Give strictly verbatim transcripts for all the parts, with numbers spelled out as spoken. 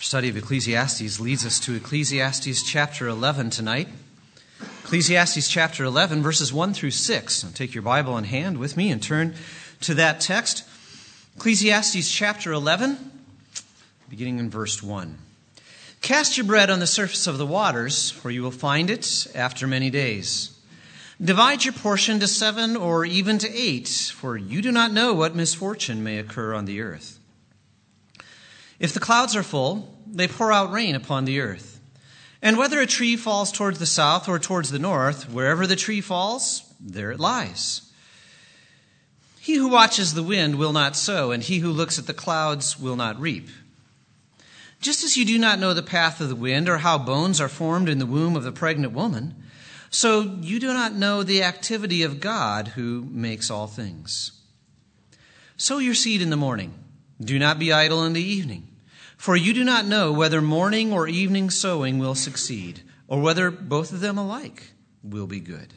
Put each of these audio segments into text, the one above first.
Our study of Ecclesiastes leads us to Ecclesiastes chapter eleven tonight. Ecclesiastes chapter eleven, verses one through six. Now take your Bible in hand with me and turn to that text. Ecclesiastes chapter eleven, beginning in verse one. Cast your bread on the surface of the waters, for you will find it after many days. Divide your portion to seven or even to eight, for you do not know what misfortune may occur on the earth. If the clouds are full, they pour out rain upon the earth. And whether a tree falls towards the south or towards the north, wherever the tree falls, there it lies. He who watches the wind will not sow, and he who looks at the clouds will not reap. Just as you do not know the path of the wind or how bones are formed in the womb of the pregnant woman, so you do not know the activity of God who makes all things. Sow your seed in the morning. Do not be idle in the evening. For you do not know whether morning or evening sowing will succeed, or whether both of them alike will be good.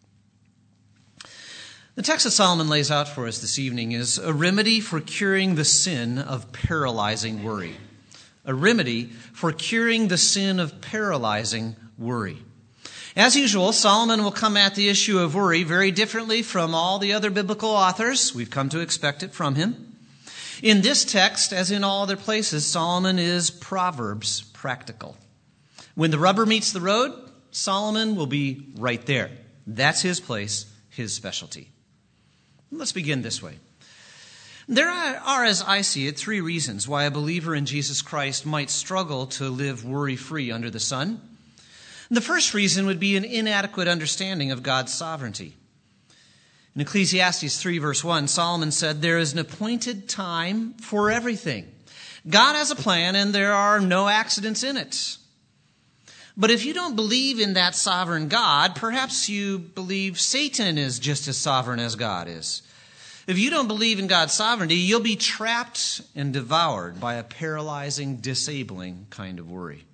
The text that Solomon lays out for us this evening is a remedy for curing the sin of paralyzing worry. A remedy for curing the sin of paralyzing worry. As usual, Solomon will come at the issue of worry very differently from all the other biblical authors. We've come to expect it from him. In this text, as in all other places, Solomon is Proverbs practical. When the rubber meets the road, Solomon will be right there. That's his place, his specialty. Let's begin this way. There are, as I see it, three reasons why a believer in Jesus Christ might struggle to live worry-free under the sun. The first reason would be an inadequate understanding of God's sovereignty. In Ecclesiastes three, verse one, Solomon said, "There is an appointed time for everything." God has a plan, and there are no accidents in it. But if you don't believe in that sovereign God, perhaps you believe Satan is just as sovereign as God is. If you don't believe in God's sovereignty, you'll be trapped and devoured by a paralyzing, disabling kind of worry.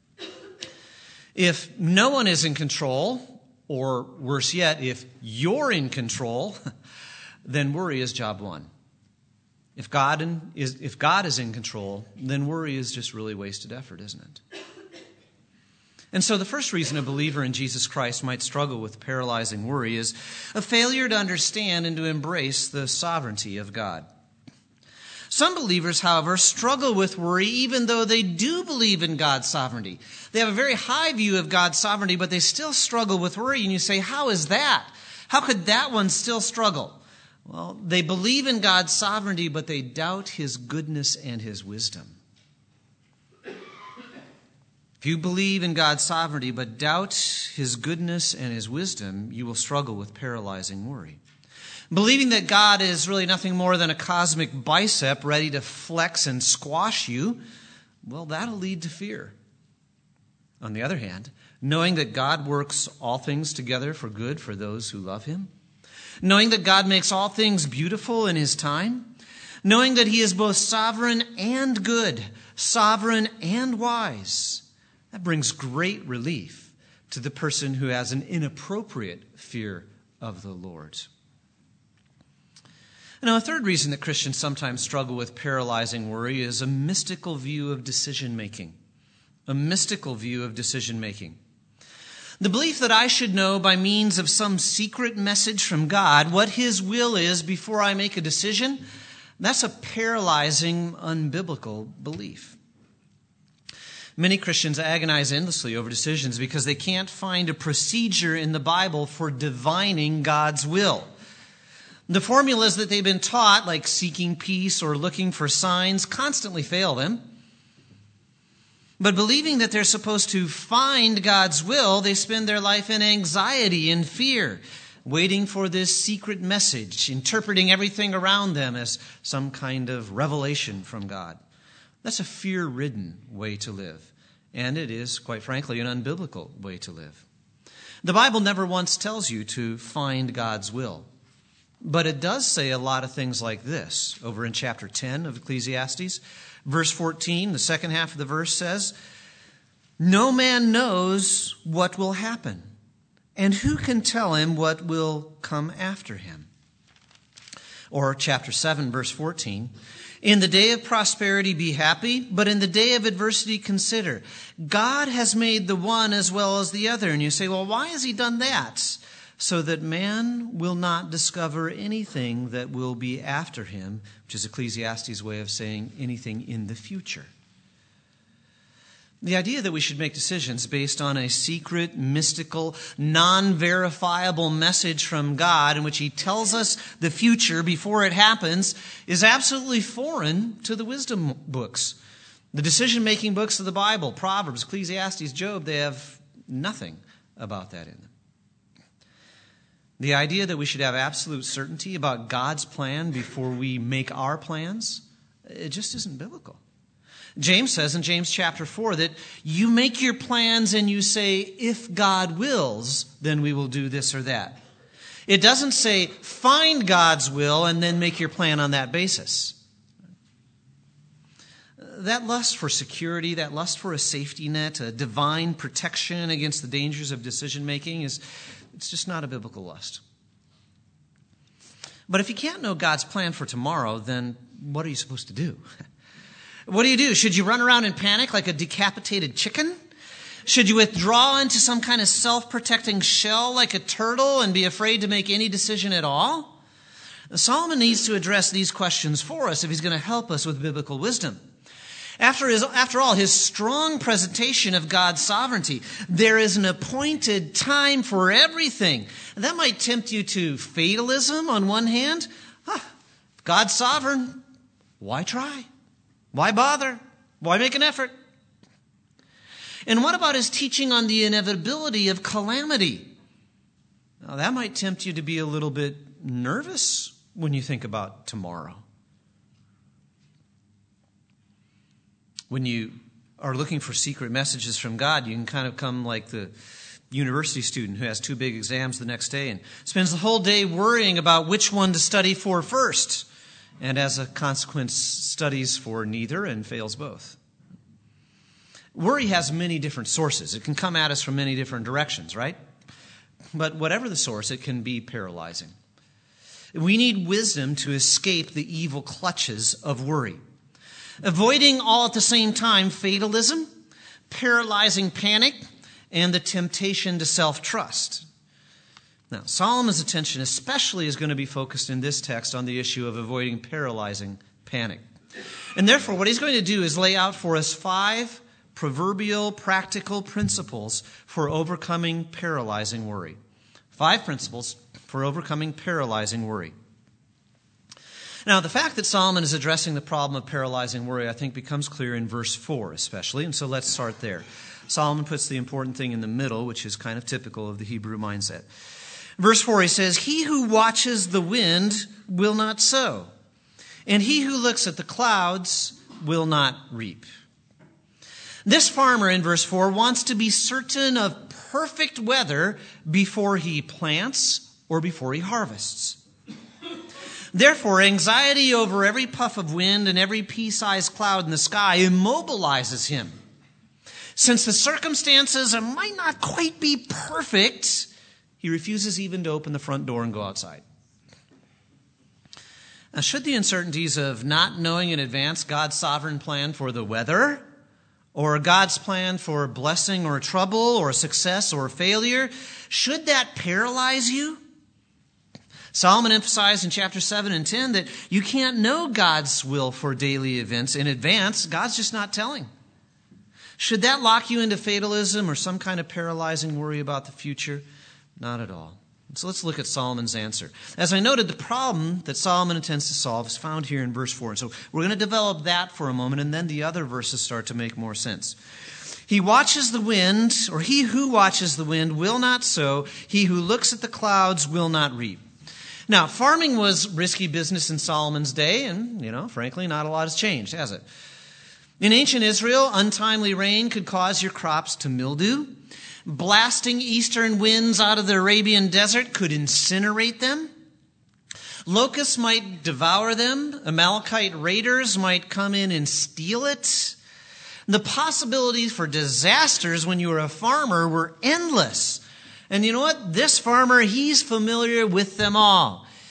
If no one is in control, or worse yet, if you're in control, then worry is job one. If God is, if God is in control, then worry is just really wasted effort, isn't it? And so the first reason a believer in Jesus Christ might struggle with paralyzing worry is a failure to understand and to embrace the sovereignty of God. Some believers, however, struggle with worry even though they do believe in God's sovereignty. They have a very high view of God's sovereignty, but they still struggle with worry. And you say, how is that? How could that one still struggle? Well, they believe in God's sovereignty, but they doubt his goodness and his wisdom. If you believe in God's sovereignty, but doubt his goodness and his wisdom, you will struggle with paralyzing worry. Believing that God is really nothing more than a cosmic bicep ready to flex and squash you, well, that'll lead to fear. On the other hand, knowing that God works all things together for good for those who love him, knowing that God makes all things beautiful in his time, knowing that he is both sovereign and good, sovereign and wise, that brings great relief to the person who has an inappropriate fear of the Lord. Now, a third reason that Christians sometimes struggle with paralyzing worry is a mystical view of decision-making. A mystical view of decision-making. The belief that I should know by means of some secret message from God what his will is before I make a decision, that's a paralyzing, unbiblical belief. Many Christians agonize endlessly over decisions because they can't find a procedure in the Bible for divining God's will. The formulas that they've been taught, like seeking peace or looking for signs, constantly fail them. But believing that they're supposed to find God's will, they spend their life in anxiety and fear, waiting for this secret message, interpreting everything around them as some kind of revelation from God. That's a fear-ridden way to live. And it is, quite frankly, an unbiblical way to live. The Bible never once tells you to find God's will. But it does say a lot of things like this over in chapter ten of Ecclesiastes. Verse fourteen, the second half of the verse says, "No man knows what will happen, and who can tell him what will come after him?" Or chapter seven, verse fourteen, In the day of prosperity, be happy, but in the day of adversity, consider. God has made the one as well as the other. And you say, well, why has he done that? So that man will not discover anything that will be after him, which is Ecclesiastes' way of saying anything in the future. The idea that we should make decisions based on a secret, mystical, non-verifiable message from God in which he tells us the future before it happens is absolutely foreign to the wisdom books. The decision-making books of the Bible, Proverbs, Ecclesiastes, Job, they have nothing about that in them. The idea that we should have absolute certainty about God's plan before we make our plans, it just isn't biblical. James says in James chapter four that you make your plans and you say, if God wills, then we will do this or that. It doesn't say, find God's will and then make your plan on that basis. That lust for security, that lust for a safety net, a divine protection against the dangers of decision making is it's just not a biblical lust. But if you can't know God's plan for tomorrow, then what are you supposed to do? What do you do? Should you run around in panic like a decapitated chicken? Should you withdraw into some kind of self-protecting shell like a turtle and be afraid to make any decision at all? Solomon needs to address these questions for us if he's going to help us with biblical wisdom. After, his, after all, his strong presentation of God's sovereignty, there is an appointed time for everything. And that might tempt you to fatalism on one hand. Ah, God's sovereign. Why try? Why bother? Why make an effort? And what about his teaching on the inevitability of calamity? Now, that might tempt you to be a little bit nervous when you think about tomorrow. When you are looking for secret messages from God, you can kind of come like the university student who has two big exams the next day and spends the whole day worrying about which one to study for first. And as a consequence, studies for neither and fails both. Worry has many different sources. It can come at us from many different directions, right? But whatever the source, it can be paralyzing. We need wisdom to escape the evil clutches of worry. Avoiding all at the same time fatalism, paralyzing panic, and the temptation to self-trust. Now, Solomon's attention especially is going to be focused in this text on the issue of avoiding paralyzing panic. And therefore, what he's going to do is lay out for us five proverbial practical principles for overcoming paralyzing worry. Five principles for overcoming paralyzing worry. Now, the fact that Solomon is addressing the problem of paralyzing worry, I think, becomes clear in verse four especially, and so let's start there. Solomon puts the important thing in the middle, which is kind of typical of the Hebrew mindset. Verse four, he says, he who watches the wind will not sow, and he who looks at the clouds will not reap. This farmer in verse four wants to be certain of perfect weather before he plants or before he harvests. Therefore, anxiety over every puff of wind and every pea-sized cloud in the sky immobilizes him. Since the circumstances might not quite be perfect, he refuses even to open the front door and go outside. Now, should the uncertainties of not knowing in advance God's sovereign plan for the weather, or God's plan for blessing or trouble or success or failure, should that paralyze you? Solomon emphasized in chapter seven and ten that you can't know God's will for daily events in advance. God's just not telling. Should that lock you into fatalism or some kind of paralyzing worry about the future? Not at all. So let's look at Solomon's answer. As I noted, the problem that Solomon intends to solve is found here in verse four. And so we're going to develop that for a moment, and then the other verses start to make more sense. He watches the wind, or he who watches the wind will not sow. He who looks at the clouds will not reap. Now, farming was risky business in Solomon's day, and, you know, frankly, not a lot has changed, has it? In ancient Israel, untimely rain could cause your crops to mildew. Blasting eastern winds out of the Arabian desert could incinerate them. Locusts might devour them. Amalekite raiders might come in and steal it. The possibilities for disasters when you were a farmer were endless. And you know what? This farmer, he's familiar with them all.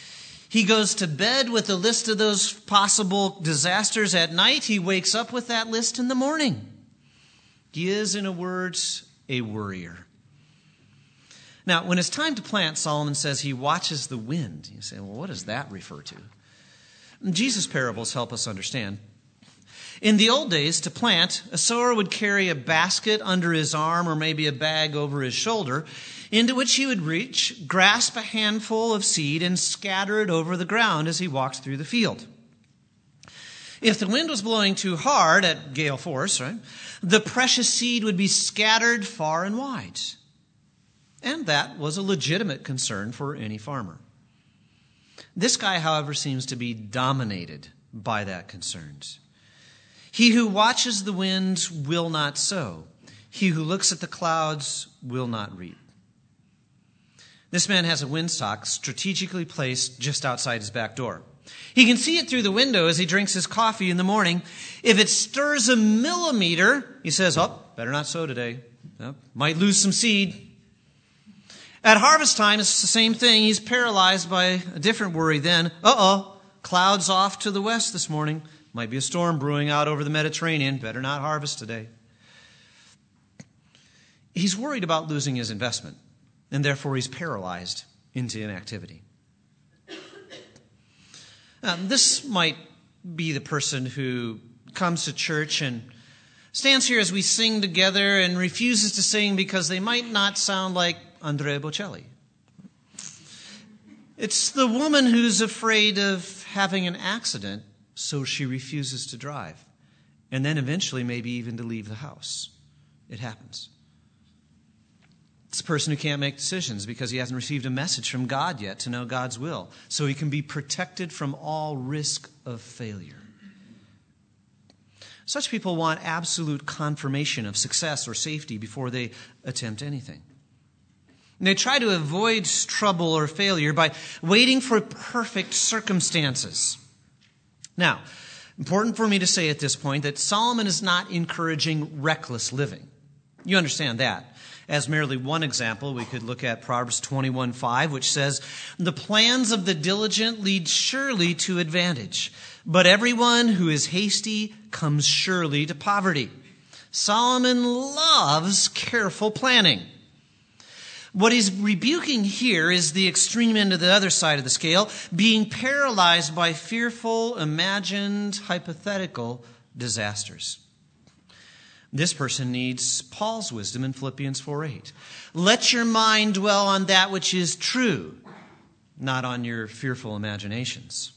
He goes to bed with a list of those possible disasters at night. He wakes up with that list in the morning. He is, in a word, a worrier. Now, when it's time to plant, Solomon says he watches the wind. You say, well, what does that refer to? Jesus' parables help us understand. In the old days, to plant, a sower would carry a basket under his arm or maybe a bag over his shoulder, into which he would reach, grasp a handful of seed, and scatter it over the ground as he walked through the field. If the wind was blowing too hard at gale force, right, the precious seed would be scattered far and wide. And that was a legitimate concern for any farmer. This guy, however, seems to be dominated by that concern. He who watches the winds will not sow. He who looks at the clouds will not reap. This man has a windsock strategically placed just outside his back door. He can see it through the window as he drinks his coffee in the morning. If it stirs a millimeter, he says, oh, better not sow today. Oh, might lose some seed. At harvest time, it's the same thing. He's paralyzed by a different worry then. Uh-oh, clouds off to the west this morning. Might be a storm brewing out over the Mediterranean. Better not harvest today. He's worried about losing his investment, and therefore he's paralyzed into inactivity. Now, this might be the person who comes to church and stands here as we sing together and refuses to sing because they might not sound like Andrea Bocelli. It's the woman who's afraid of having an accident, so she refuses to drive, and then eventually maybe even to leave the house. It happens. It's a person who can't make decisions because he hasn't received a message from God yet to know God's will, so he can be protected from all risk of failure. Such people want absolute confirmation of success or safety before they attempt anything. And they try to avoid trouble or failure by waiting for perfect circumstances. Now, important for me to say at this point that Solomon is not encouraging reckless living. You understand that. As merely one example, we could look at Proverbs twenty-one five, which says, the plans of the diligent lead surely to advantage, but everyone who is hasty comes surely to poverty. Solomon loves careful planning. What he's rebuking here is the extreme end of the other side of the scale, being paralyzed by fearful, imagined, hypothetical disasters. This person needs Paul's wisdom in Philippians four eight. Let your mind dwell on that which is true, not on your fearful imaginations.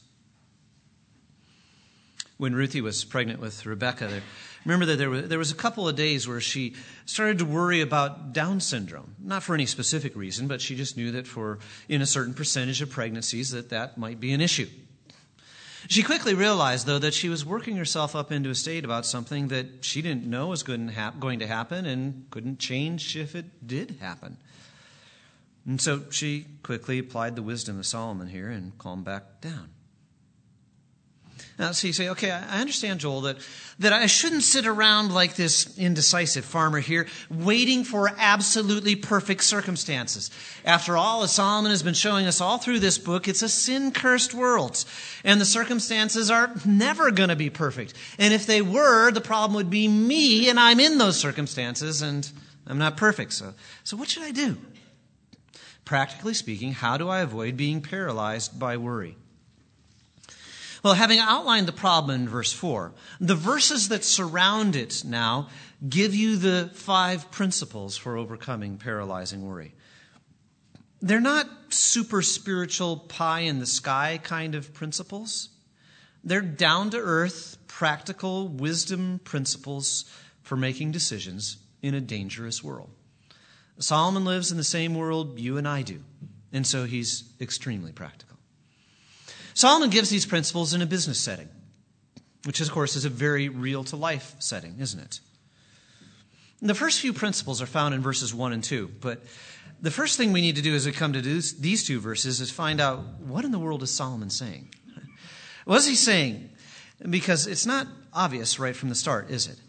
When Ruthie was pregnant with Rebecca, there, remember that there was, there was a couple of days where she started to worry about Down syndrome. Not for any specific reason, but she just knew that for in a certain percentage of pregnancies that that might be an issue. She quickly realized, though, that she was working herself up into a state about something that she didn't know was going to happen and couldn't change if it did happen. And so she quickly applied the wisdom of Solomon here and calmed back down. Now, so you say, okay, I understand, Joel, that, that I shouldn't sit around like this indecisive farmer here, waiting for absolutely perfect circumstances. After all, as Solomon has been showing us all through this book, it's a sin-cursed world, and the circumstances are never going to be perfect. And if they were, the problem would be me, and I'm in those circumstances, and I'm not perfect. So, so what should I do? Practically speaking, how do I avoid being paralyzed by worry? Well, having outlined the problem in verse four, the verses that surround it now give you the five principles for overcoming paralyzing worry. They're not super spiritual pie in the sky kind of principles. They're down to earth, practical wisdom principles for making decisions in a dangerous world. Solomon lives in the same world you and I do, and so he's extremely practical. Solomon gives these principles in a business setting, which, of course, is a very real-to-life setting, isn't it? And the first few principles are found in verses one and two, but the first thing we need to do as we come to these two verses is find out, what in the world is Solomon saying? What is he saying? Because it's not obvious right from the start, is it?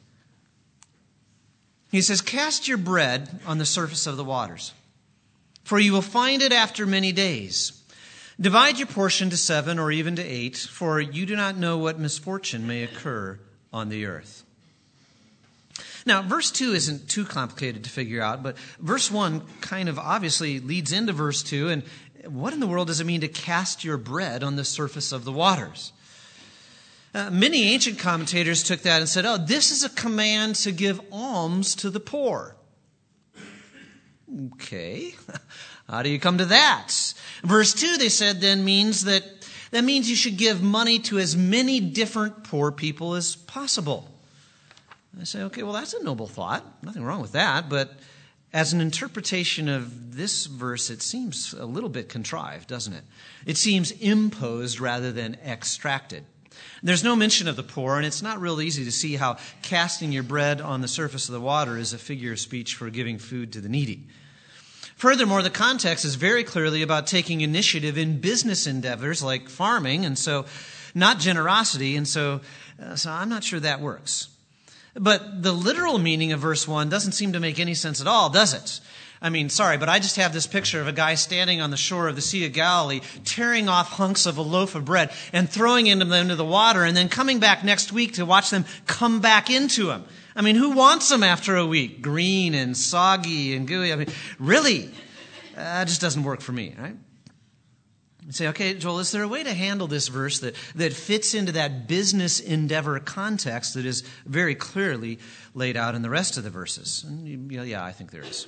He says, cast your bread on the surface of the waters, for you will find it after many days. Divide your portion to seven or even to eight, for you do not know what misfortune may occur on the earth. Now, verse two isn't too complicated to figure out, but verse one kind of obviously leads into verse two. And what in the world does it mean to cast your bread on the surface of the waters? Uh, many ancient commentators took that and said, oh, this is a command to give alms to the poor. Okay, how do you come to that? Verse two, they said, then means that that means you should give money to as many different poor people as possible. I say, okay, well, that's a noble thought. Nothing wrong with that. But as an interpretation of this verse, it seems a little bit contrived, doesn't it? It seems imposed rather than extracted. There's no mention of the poor, and it's not real easy to see how casting your bread on the surface of the water is a figure of speech for giving food to the needy. Furthermore, the context is very clearly about taking initiative in business endeavors like farming, and so not generosity, and so, uh, so I'm not sure that works. But the literal meaning of verse one doesn't seem to make any sense at all, does it? I mean, sorry, but I just have this picture of a guy standing on the shore of the Sea of Galilee, tearing off hunks of a loaf of bread and throwing them into the water, and then coming back next week to watch them come back into him. I mean, who wants them after a week? Green and soggy and gooey. I mean, really? That uh, just doesn't work for me, right? You say, okay, Joel, is there a way to handle this verse that, that fits into that business endeavor context that is very clearly laid out in the rest of the verses? And you, yeah, I think there is.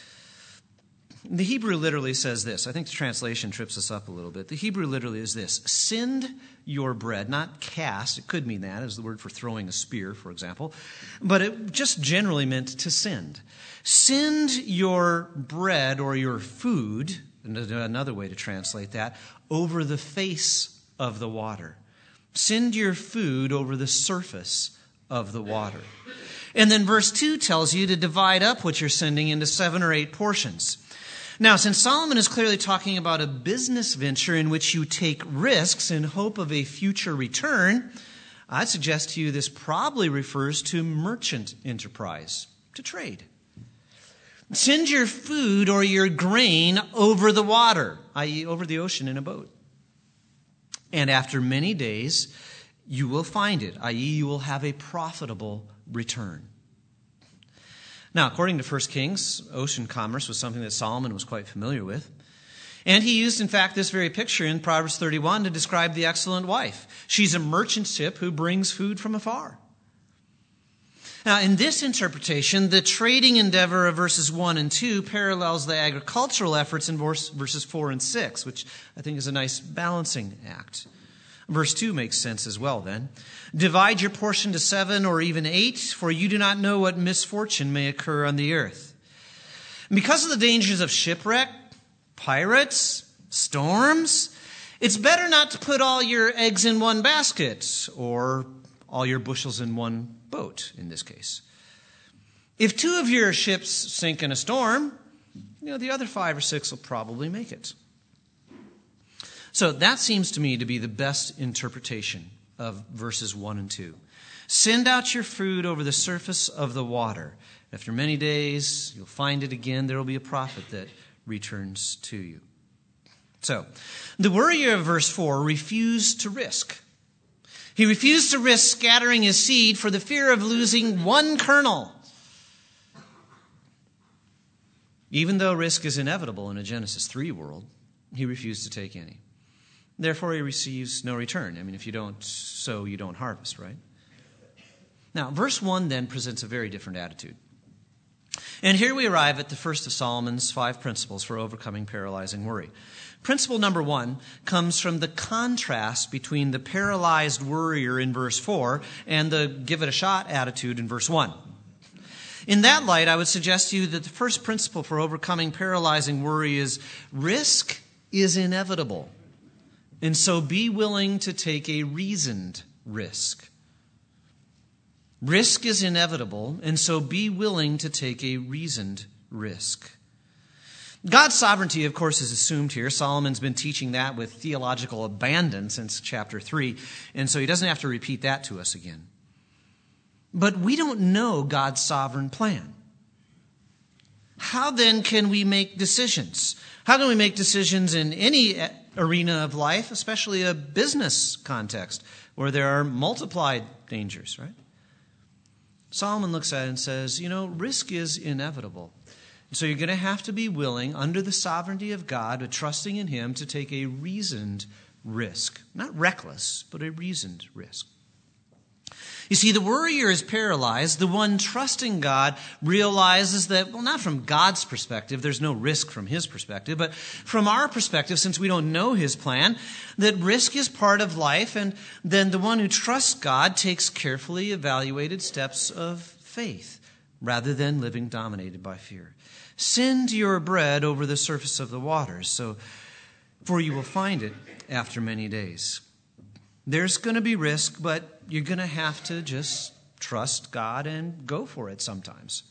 The Hebrew literally says this. I think the translation trips us up a little bit. The Hebrew literally is this: send your bread, not cast. It could mean that as the word for throwing a spear, for example. But it just generally meant to send. Send your bread or your food, another way to translate that, over the face of the water. Send your food over the surface of the water. And then verse two tells you to divide up what you're sending into seven or eight portions. Now, since Solomon is clearly talking about a business venture in which you take risks in hope of a future return, I'd suggest to you this probably refers to merchant enterprise, to trade. Send your food or your grain over the water, that is over the ocean in a boat. And after many days, you will find it, that is you will have a profitable return. Now, according to First Kings, ocean commerce was something that Solomon was quite familiar with. And he used, in fact, this very picture in Proverbs thirty-one to describe the excellent wife. She's a merchant ship who brings food from afar. Now, in this interpretation, the trading endeavor of verses one and two parallels the agricultural efforts in verses four and six, which I think is a nice balancing act. Verse two makes sense as well then. Divide your portion to seven or even eight, for you do not know what misfortune may occur on the earth. Because of the dangers of shipwreck, pirates, storms, it's better not to put all your eggs in one basket or all your bushels in one boat in this case. If two of your ships sink in a storm, you know, the other five or six will probably make it. So that seems to me to be the best interpretation of verses one and two. Send out your food over the surface of the water. After many days, you'll find it again. There will be a profit that returns to you. So, the worrier of verse four refused to risk. He refused to risk scattering his seed for the fear of losing one kernel. Even though risk is inevitable in a Genesis three world, he refused to take any. Therefore, he receives no return. I mean, if you don't sow, you don't harvest, right? Now, verse one then presents a very different attitude. And here we arrive at the first of Solomon's five principles for overcoming paralyzing worry. Principle number one comes from the contrast between the paralyzed worrier in verse four and the give it a shot attitude in verse one. In that light, I would suggest to you that the first principle for overcoming paralyzing worry is risk is inevitable. And so be willing to take a reasoned risk. Risk is inevitable, and so be willing to take a reasoned risk. God's sovereignty, of course, is assumed here. Solomon's been teaching that with theological abandon since chapter three, and so he doesn't have to repeat that to us again. But we don't know God's sovereign plan. How then can we make decisions? How can we make decisions in any arena of life, especially a business context where there are multiplied dangers, right? Solomon looks at it and says, you know, risk is inevitable. So you're going to have to be willing, under the sovereignty of God, but trusting in Him, to take a reasoned risk. Not reckless, but a reasoned risk. You see, the worrier is paralyzed. The one trusting God realizes that, well, not from God's perspective, there's no risk from His perspective, but from our perspective, since we don't know His plan, that risk is part of life, and then the one who trusts God takes carefully evaluated steps of faith, rather than living dominated by fear. Send your bread over the surface of the waters, so for you will find it after many days. There's going to be risk, but you're going to have to just trust God and go for it sometimes.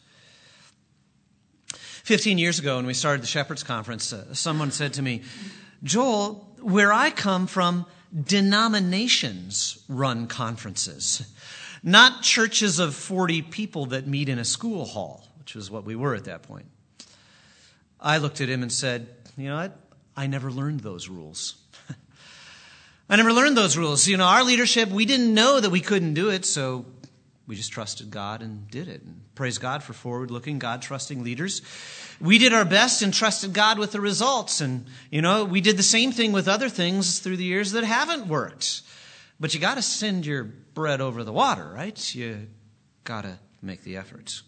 Fifteen years ago, when we started the Shepherds Conference, uh, someone said to me, Joel, where I come from, denominations run conferences, not churches of forty people that meet in a school hall, which was what we were at that point. I looked at him and said, you know what? I never learned those rules. I never learned those rules. You know, our leadership, we didn't know that we couldn't do it, so we just trusted God and did it. And praise God for forward-looking, God-trusting leaders. We did our best and trusted God with the results. And, you know, we did the same thing with other things through the years that haven't worked. But you got to send your bread over the water, right? You got to make the effort.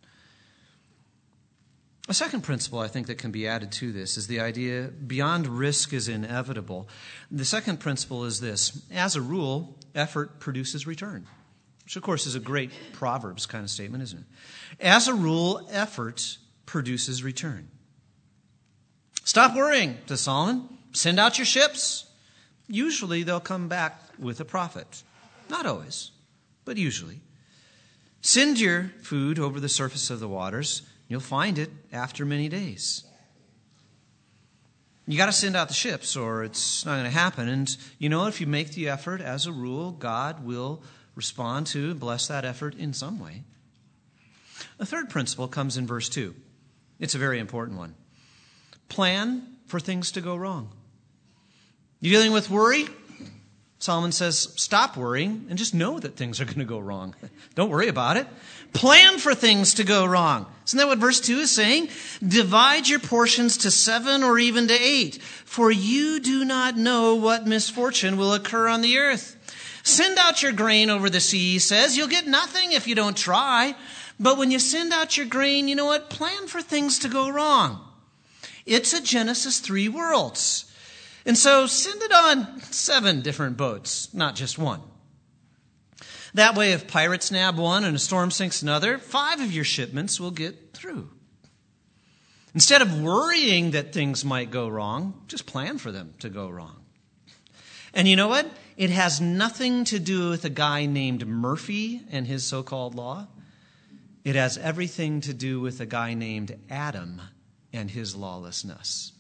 A second principle I think that can be added to this is the idea beyond risk is inevitable. The second principle is this. As a rule, effort produces return, which of course is a great Proverbs kind of statement, isn't it? As a rule, effort produces return. Stop worrying, to Solomon. Send out your ships. Usually they'll come back with a profit. Not always, but usually. Send your food over the surface of the waters. You'll find it after many days. You got to send out the ships or it's not going to happen. And you know, if you make the effort, as a rule, God will respond to and bless that effort in some way. A third principle comes in verse two. It's a very important one. Plan for things to go wrong. You dealing with worry? Solomon says, stop worrying and just know that things are going to go wrong. Don't worry about it. Plan for things to go wrong. Isn't that what verse two is saying? Divide your portions to seven or even to eight, for you do not know what misfortune will occur on the earth. Send out your grain over the sea, he says. You'll get nothing if you don't try. But when you send out your grain, you know what? Plan for things to go wrong. It's a Genesis three worlds. And so send it on seven different boats, not just one. That way, if pirates nab one and a storm sinks another, five of your shipments will get through. Instead of worrying that things might go wrong, just plan for them to go wrong. And you know what? It has nothing to do with a guy named Murphy and his so-called law. It has everything to do with a guy named Adam and his lawlessness.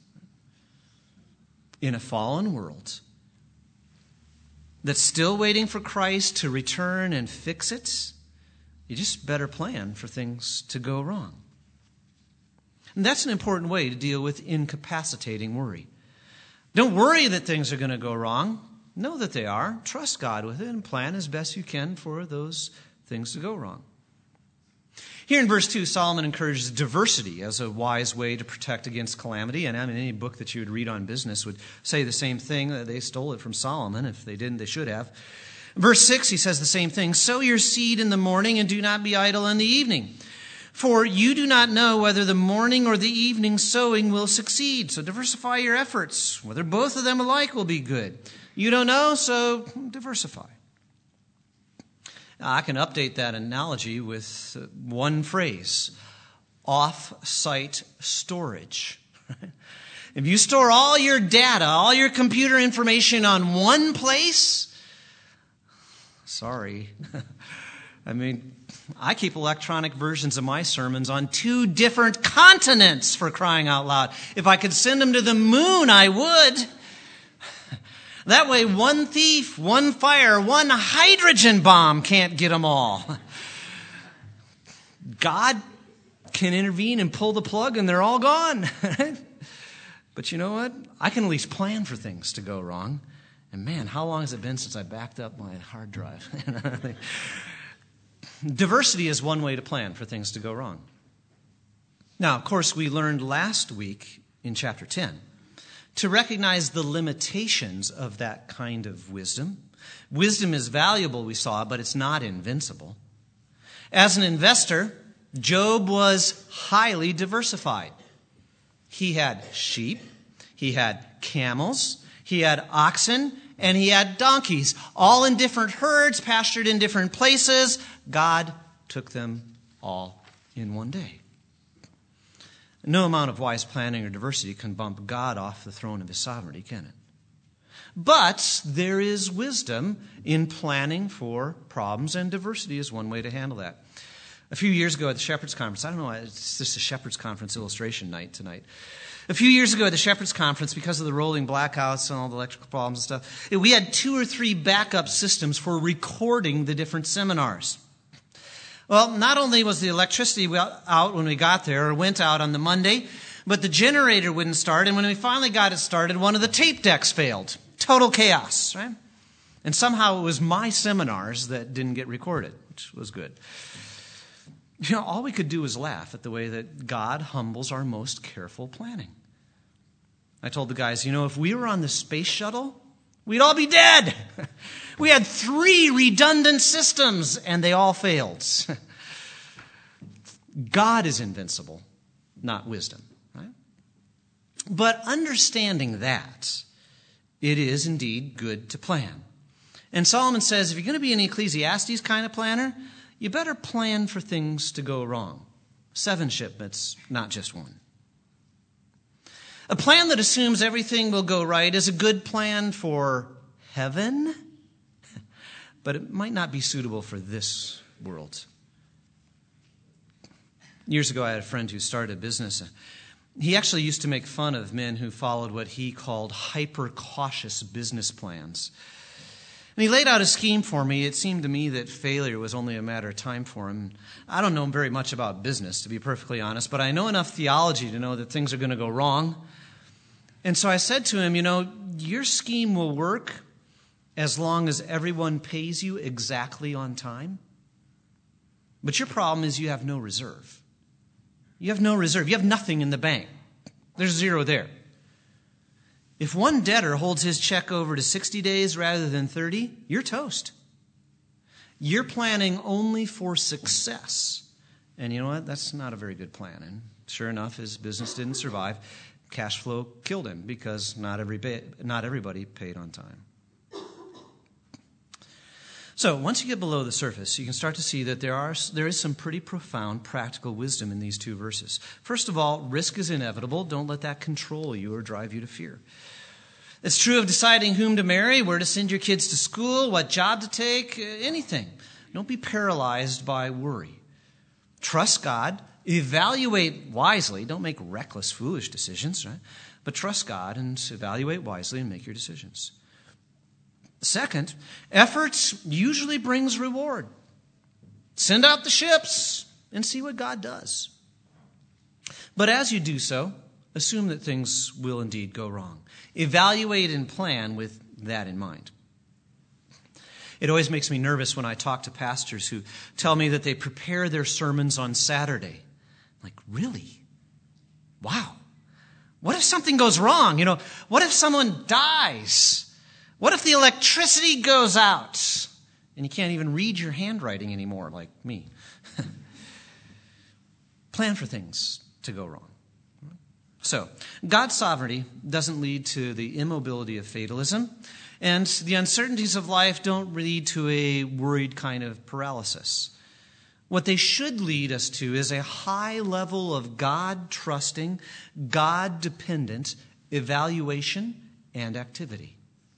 In a fallen world that's still waiting for Christ to return and fix it, you just better plan for things to go wrong. And that's an important way to deal with incapacitating worry. Don't worry that things are going to go wrong. Know that they are. Trust God with it and plan as best you can for those things to go wrong. Here in verse two, Solomon encourages diversity as a wise way to protect against calamity. And I mean, any book that you would read on business would say the same thing. They stole it from Solomon. If they didn't, they should have. Verse six, he says the same thing. Sow your seed in the morning and do not be idle in the evening. For you do not know whether the morning or the evening sowing will succeed. So diversify your efforts. Whether both of them alike will be good. You don't know, so diversify. Now, I can update that analogy with one phrase: off-site storage. If you store all your data, all your computer information on one place, sorry. I mean, I keep electronic versions of my sermons on two different continents, for crying out loud. If I could send them to the moon, I would. That way, one thief, one fire, one hydrogen bomb can't get them all. God can intervene and pull the plug and they're all gone. But But you know what? I can at least plan for things to go wrong. And man, how long has it been since I backed up my hard drive? Diversity is one way to plan for things to go wrong. Now, of course, we learned last week in chapter ten to recognize the limitations of that kind of wisdom. Wisdom is valuable, we saw, but it's not invincible. As an investor, Job was highly diversified. He had sheep, he had camels, he had oxen, and he had donkeys, all in different herds, pastured in different places. God took them all in one day. No amount of wise planning or diversity can bump God off the throne of his sovereignty, can it? But there is wisdom in planning for problems, and diversity is one way to handle that. A few years ago at the Shepherd's Conference, I don't know, it's just a Shepherd's Conference illustration night tonight. A few years ago at the Shepherd's Conference, because of the rolling blackouts and all the electrical problems and stuff, we had two or three backup systems for recording the different seminars. Well, not only was the electricity out when we got there, or went out on the Monday, but the generator wouldn't start, and when we finally got it started, one of the tape decks failed. Total chaos, right? And somehow it was my seminars that didn't get recorded, which was good. You know, all we could do was laugh at the way that God humbles our most careful planning. I told the guys, you know, if we were on the space shuttle, we'd all be dead. We had three redundant systems, and they all failed. God is invincible, not wisdom, right? But understanding that, it is indeed good to plan. And Solomon says, if you're going to be an Ecclesiastes kind of planner, you better plan for things to go wrong. Seven shipments, not just one. A plan that assumes everything will go right is a good plan for heaven, but it might not be suitable for this world. Years ago, I had a friend who started a business. He actually used to make fun of men who followed what he called hyper-cautious business plans. And he laid out a scheme for me. It seemed to me that failure was only a matter of time for him. I don't know very much about business, to be perfectly honest, but I know enough theology to know that things are going to go wrong. And so I said to him, you know, your scheme will work as long as everyone pays you exactly on time. But your problem is you have no reserve. You have no reserve. You have nothing in the bank. There's zero there. If one debtor holds his check over to sixty days rather than thirty, you're toast. You're planning only for success. And you know what? That's not a very good plan. And sure enough, his business didn't survive. Cash flow killed him because not every not everybody paid on time. So once you get below the surface, you can start to see that there are there is some pretty profound practical wisdom in these two verses. First of all, risk is inevitable. Don't let that control you or drive you to fear. It's true of deciding whom to marry, where to send your kids to school, what job to take, anything. Don't be paralyzed by worry. Trust God. Evaluate wisely. Don't make reckless, foolish decisions, right? But trust God and evaluate wisely and make your decisions. Second, effort usually brings reward. Send out the ships and see what God does. But as you do so, assume that things will indeed go wrong. Evaluate and plan with that in mind. It always makes me nervous when I talk to pastors who tell me that they prepare their sermons on Saturday. Like, really? Wow. What if something goes wrong? You know, what if someone dies? What if the electricity goes out and you can't even read your handwriting anymore like me? Plan for things to go wrong. So, God's sovereignty doesn't lead to the immobility of fatalism, and the uncertainties of life don't lead to a worried kind of paralysis. What they should lead us to is a high level of God-trusting, God-dependent evaluation and activity.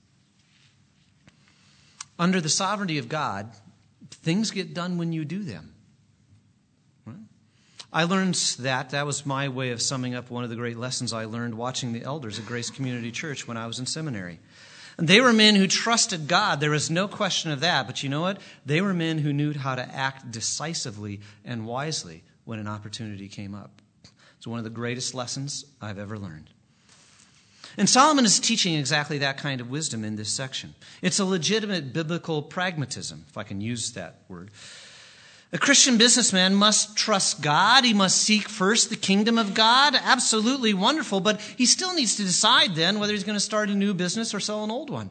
Under the sovereignty of God, things get done when you do them. Right? I learned that. That was my way of summing up one of the great lessons I learned watching the elders at Grace Community Church when I was in seminary. And they were men who trusted God. There was no question of that. But you know what? They were men who knew how to act decisively and wisely when an opportunity came up. It's one of the greatest lessons I've ever learned. And Solomon is teaching exactly that kind of wisdom in this section. It's a legitimate biblical pragmatism, if I can use that word. A Christian businessman must trust God. He must seek first the kingdom of God. Absolutely wonderful, but he still needs to decide then whether he's going to start a new business or sell an old one.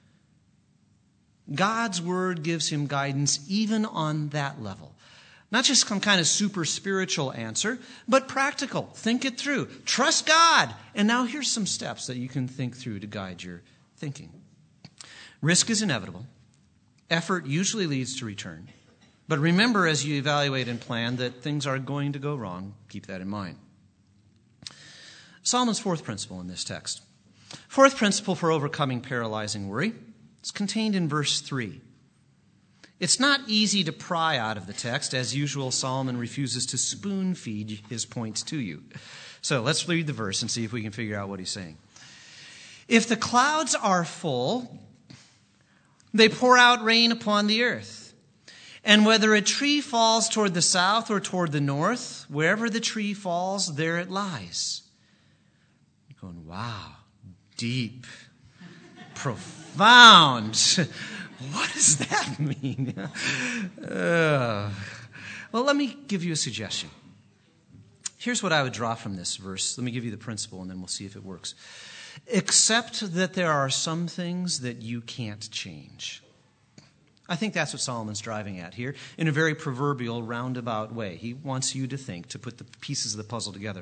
God's word gives him guidance even on that level. Not just some kind of super spiritual answer, but practical. Think it through. Trust God. And now here's some steps that you can think through to guide your thinking. Risk is inevitable. Effort usually leads to return. But remember, as you evaluate and plan, that things are going to go wrong. Keep that in mind. Solomon's fourth principle in this text. Fourth principle for overcoming paralyzing worry is contained in verse three. It's not easy to pry out of the text. As usual, Solomon refuses to spoon feed his points to you. So let's read the verse and see if we can figure out what he's saying. If the clouds are full, they pour out rain upon the earth. And whether a tree falls toward the south or toward the north, wherever the tree falls, there it lies. You're going, wow, deep, profound. What does that mean? uh, well, let me give you a suggestion. Here's what I would draw from this verse. Let me give you the principle, and then we'll see if it works. Accept that there are some things that you can't change. I think that's what Solomon's driving at here in a very proverbial, roundabout way. He wants you to think, to put the pieces of the puzzle together.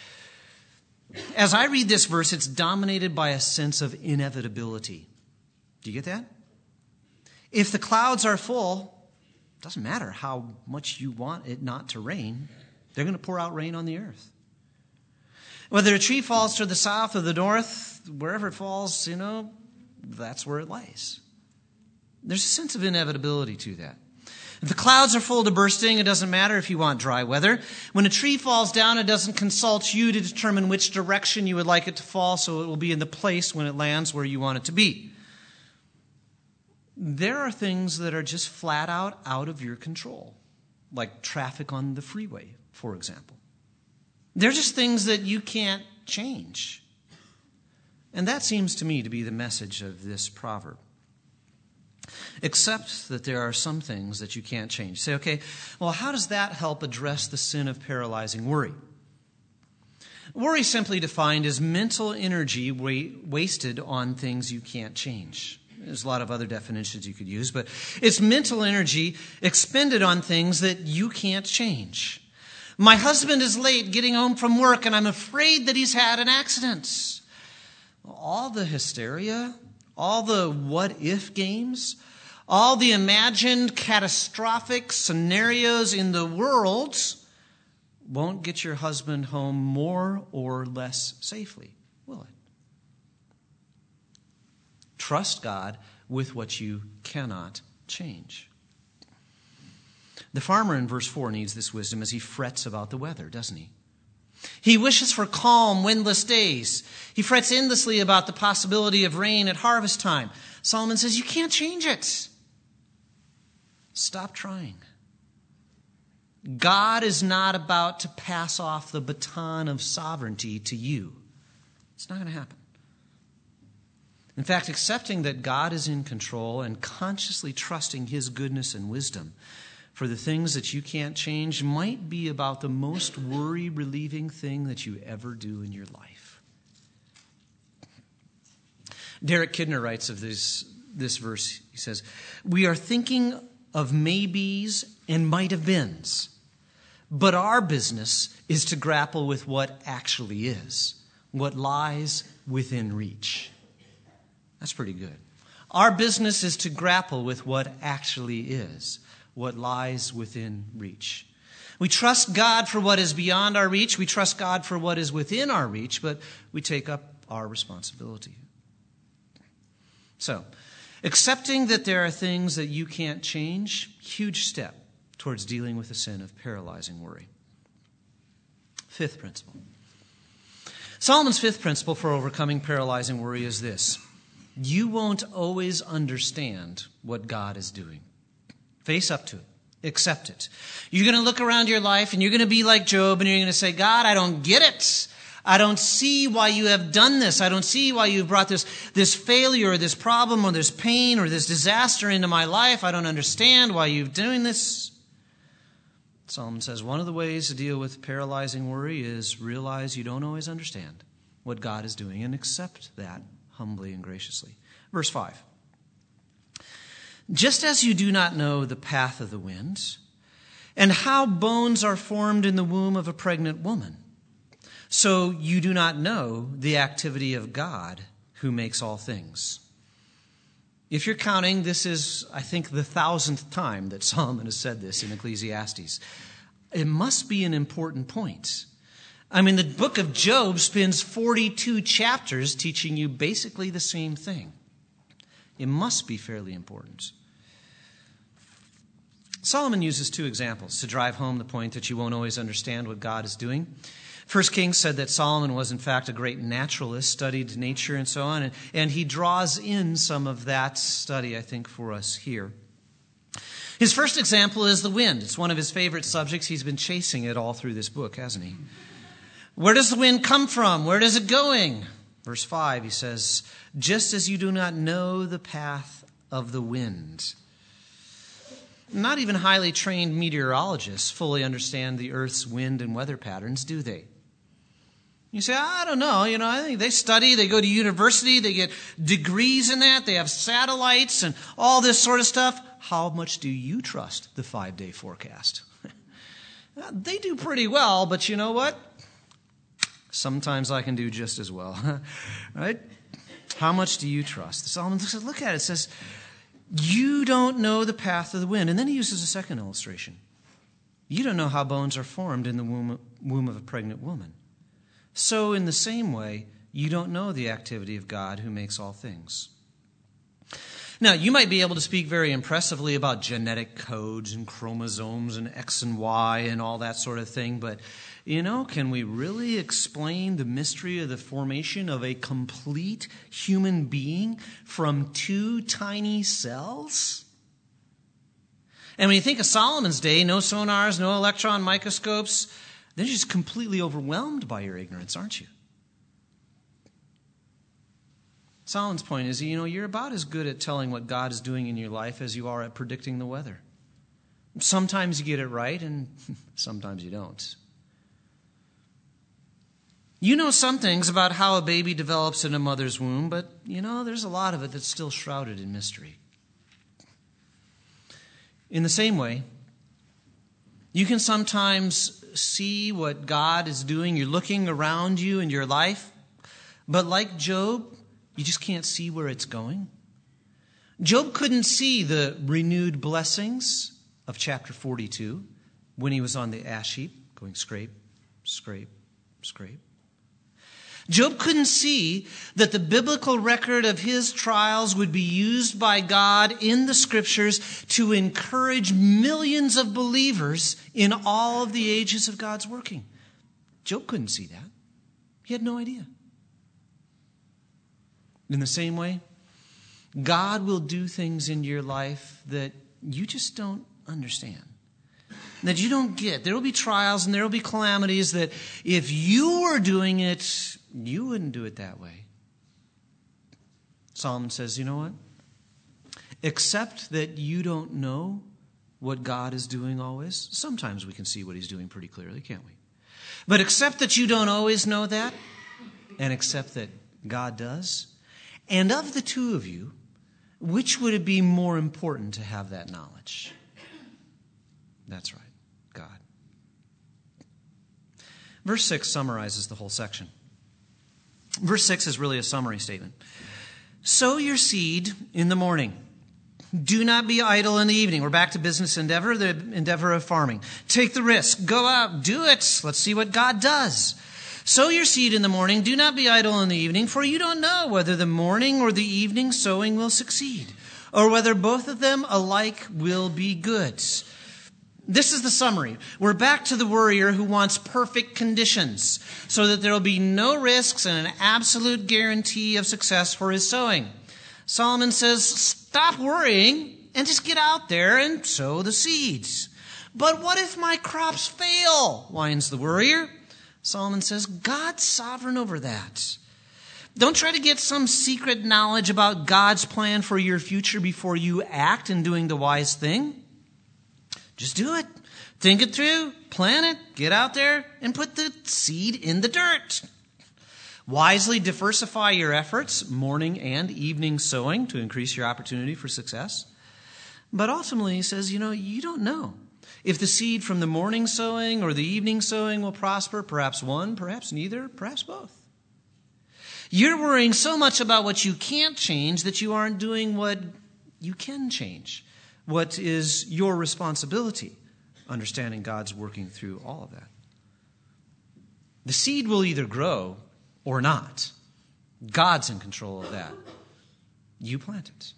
As I read this verse, it's dominated by a sense of inevitability. Do you get that? If the clouds are full, it doesn't matter how much you want it not to rain. They're going to pour out rain on the earth. Whether a tree falls to the south or the north, wherever it falls, you know, that's where it lies. There's a sense of inevitability to that. If the clouds are full to bursting, it doesn't matter if you want dry weather. When a tree falls down, it doesn't consult you to determine which direction you would like it to fall, so it will be in the place when it lands where you want it to be. There are things that are just flat out out of your control, like traffic on the freeway, for example. They're just things that you can't change. And that seems to me to be the message of this proverb. Accept that there are some things that you can't change. Say, okay, well, how does that help address the sin of paralyzing worry? Worry, simply defined, is mental energy wa- wasted on things you can't change. There's a lot of other definitions you could use, but it's mental energy expended on things that you can't change. My husband is late getting home from work, and I'm afraid that he's had an accident. All the hysteria, all the what-if games, all the imagined catastrophic scenarios in the world won't get your husband home more or less safely, will it? Trust God with what you cannot change. The farmer in verse four needs this wisdom as he frets about the weather, doesn't he? He wishes for calm, windless days. He frets endlessly about the possibility of rain at harvest time. Solomon says, you can't change it. Stop trying. God is not about to pass off the baton of sovereignty to you. It's not going to happen. In fact, accepting that God is in control and consciously trusting His goodness and wisdom for the things that you can't change might be about the most worry-relieving thing that you ever do in your life. Derek Kidner writes of this, this verse. He says, we are thinking of maybes and might-have-beens, but our business is to grapple with what actually is, what lies within reach. That's pretty good. Our business is to grapple with what actually is, what lies within reach. We trust God for what is beyond our reach. We trust God for what is within our reach, but we take up our responsibility. So, accepting that there are things that you can't change, huge step towards dealing with the sin of paralyzing worry. Fifth principle. Solomon's fifth principle for overcoming paralyzing worry is this. You won't always understand what God is doing. Face up to it. Accept it. You're going to look around your life and you're going to be like Job and you're going to say, God, I don't get it. I don't see why you have done this. I don't see why you've brought this, this failure or this problem or this pain or this disaster into my life. I don't understand why you're doing this. Solomon says one of the ways to deal with paralyzing worry is realize you don't always understand what God is doing and accept that humbly and graciously. Verse five. Just as you do not know the path of the wind and how bones are formed in the womb of a pregnant woman, so you do not know the activity of God who makes all things. If you're counting, this is, I think, the thousandth time that Solomon has said this in Ecclesiastes. It must be an important point. I mean, the book of Job spends forty-two chapters teaching you basically the same thing. It must be fairly important. Solomon uses two examples to drive home the point that you won't always understand what God is doing. First Kings said that Solomon was, in fact, a great naturalist, studied nature and so on, and, and he draws in some of that study, I think, for us here. His first example is the wind. It's one of his favorite subjects. He's been chasing it all through this book, hasn't he? Where does the wind come from? Where is it going? Verse five, he says, just as you do not know the path of the wind. Not even highly trained meteorologists fully understand the Earth's wind and weather patterns, do they? You say, I don't know. You know, I think they study, they go to university, they get degrees in that, they have satellites and all this sort of stuff. How much do you trust the five-day forecast? They do pretty well, but you know what? Sometimes I can do just as well, right? How much do you trust? Solomon says, look at it. It says, you don't know the path of the wind. And then he uses a second illustration. You don't know how bones are formed in the womb, womb of a pregnant woman. So in the same way, you don't know the activity of God who makes all things. Now, you might be able to speak very impressively about genetic codes and chromosomes and X and Y and all that sort of thing, but, you know, can we really explain the mystery of the formation of a complete human being from two tiny cells? And when you think of Solomon's day, no sonars, no electron microscopes, then you're just completely overwhelmed by your ignorance, aren't you? Solomon's point is, you know, you're about as good at telling what God is doing in your life as you are at predicting the weather. Sometimes you get it right, and sometimes you don't. You know some things about how a baby develops in a mother's womb, but, you know, there's a lot of it that's still shrouded in mystery. In the same way, you can sometimes see what God is doing. You're looking around you in your life, but like Job, you just can't see where it's going. Job couldn't see the renewed blessings of chapter forty-two when he was on the ash heap going scrape, scrape, scrape. Job couldn't see that the biblical record of his trials would be used by God in the scriptures to encourage millions of believers in all of the ages of God's working. Job couldn't see that. He had no idea. In the same way, God will do things in your life that you just don't understand, that you don't get. There will be trials and there will be calamities that if you were doing it, you wouldn't do it that way. Solomon says, you know what? Except that you don't know what God is doing always. Sometimes we can see what he's doing pretty clearly, can't we? But except that you don't always know that, and except that God does, and of the two of you, which would it be more important to have that knowledge? That's right, God. Verse six summarizes the whole section. Verse six is really a summary statement. Sow your seed in the morning. Do not be idle in the evening. We're back to business endeavor, the endeavor of farming. Take the risk. Go out. Do it. Let's see what God does. Sow your seed in the morning. Do not be idle in the evening, for you don't know whether the morning or the evening sowing will succeed, or whether both of them alike will be good. This is the summary. We're back to the worrier who wants perfect conditions so that there will be no risks and an absolute guarantee of success for his sowing. Solomon says, stop worrying and just get out there and sow the seeds. But what if my crops fail? Whines the worrier. Solomon says, God's sovereign over that. Don't try to get some secret knowledge about God's plan for your future before you act in doing the wise thing. Just do it. Think it through, plan it, get out there, and put the seed in the dirt. Wisely diversify your efforts, morning and evening sowing, to increase your opportunity for success. But ultimately, he says, you know, you don't know if the seed from the morning sowing or the evening sowing will prosper, perhaps one, perhaps neither, perhaps both. You're worrying so much about what you can't change that you aren't doing what you can change, what is your responsibility, understanding God's working through all of that. The seed will either grow or not. God's in control of that. You plant it.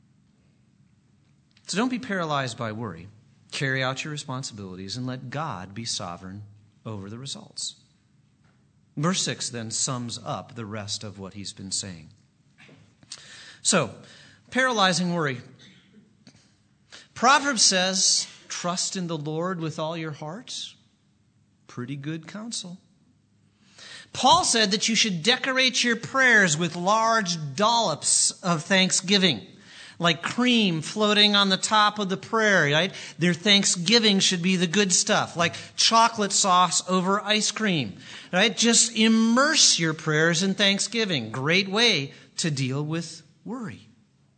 So don't be paralyzed by worry. Carry out your responsibilities and let God be sovereign over the results. Verse six then sums up the rest of what he's been saying. So, paralyzing worry. Proverbs says, trust in the Lord with all your heart. Pretty good counsel. Paul said that you should decorate your prayers with large dollops of thanksgiving, like cream floating on the top of the prayer, right? Their thanksgiving should be the good stuff, like chocolate sauce over ice cream, right? Just immerse your prayers in thanksgiving. Great way to deal with worry.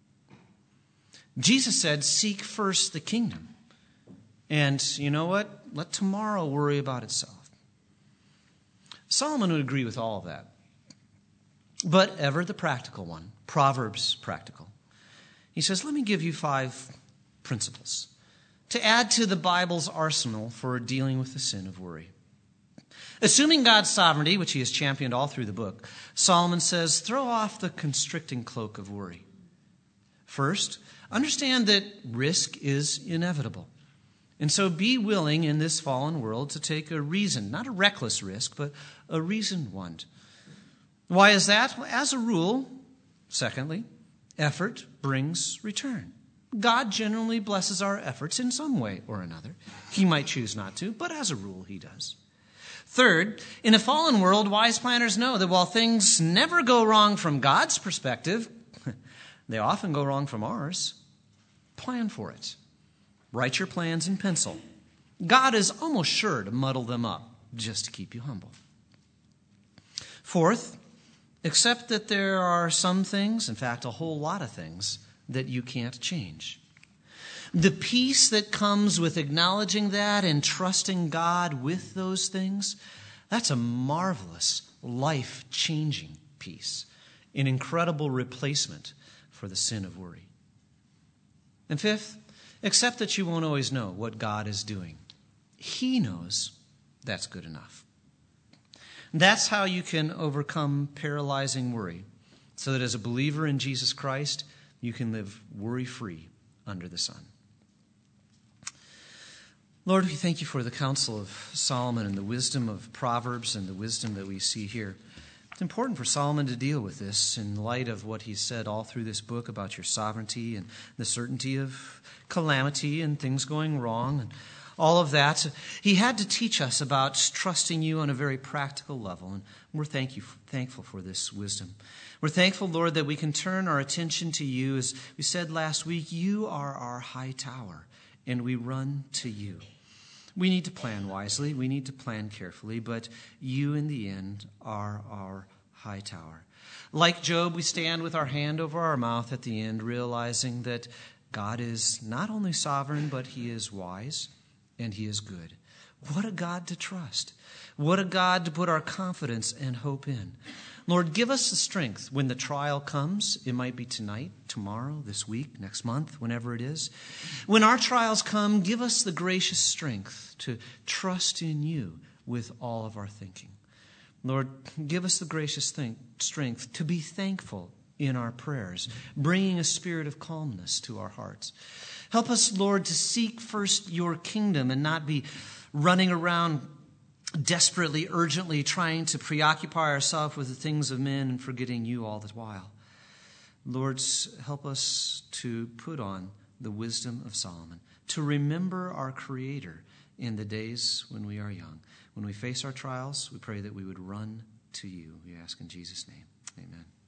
Jesus said, seek first the kingdom. And you know what? Let tomorrow worry about itself. Solomon would agree with all of that. But ever the practical one, Proverbs practical. He says, let me give you five principles to add to the Bible's arsenal for dealing with the sin of worry. Assuming God's sovereignty, which he has championed all through the book, Solomon says, throw off the constricting cloak of worry. First, understand that risk is inevitable. And so be willing in this fallen world to take a reasoned, not a reckless risk, but a reasoned one. Why is that? Well, as a rule, secondly, effort brings return. God generally blesses our efforts in some way or another. He might choose not to, but as a rule, he does. Third, in a fallen world, wise planners know that while things never go wrong from God's perspective, they often go wrong from ours. Plan for it. Write your plans in pencil. God is almost sure to muddle them up just to keep you humble. Fourth, accept that there are some things, in fact, a whole lot of things, that you can't change. The peace that comes with acknowledging that and trusting God with those things, that's a marvelous, life-changing peace, an incredible replacement for the sin of worry. And fifth, accept that you won't always know what God is doing. He knows. That's good enough. That's how you can overcome paralyzing worry, so that as a believer in Jesus Christ, you can live worry-free under the sun. Lord, we thank you for the counsel of Solomon and the wisdom of Proverbs and the wisdom that we see here. It's important for Solomon to deal with this in light of what he said all through this book about your sovereignty and the certainty of calamity and things going wrong and all of that. He had to teach us about trusting you on a very practical level, and we're thank you, thankful for this wisdom. We're thankful, Lord, that we can turn our attention to you. As we said last week, you are our high tower, and we run to you. We need to plan wisely. We need to plan carefully, but you, in the end, are our high tower. Like Job, we stand with our hand over our mouth at the end, realizing that God is not only sovereign, but he is wise and he is good. What a God to trust. What a God to put our confidence and hope in. Lord, give us the strength when the trial comes. It might be tonight, tomorrow, this week, next month, whenever it is. When our trials come, give us the gracious strength to trust in you with all of our thinking. Lord, give us the gracious think, strength to be thankful in our prayers, bringing a spirit of calmness to our hearts. Help us, Lord, to seek first your kingdom and not be running around desperately, urgently trying to preoccupy ourselves with the things of men and forgetting you all the while. Lord, help us to put on the wisdom of Solomon, to remember our Creator in the days when we are young. When we face our trials, we pray that we would run to you. We ask in Jesus' name. Amen.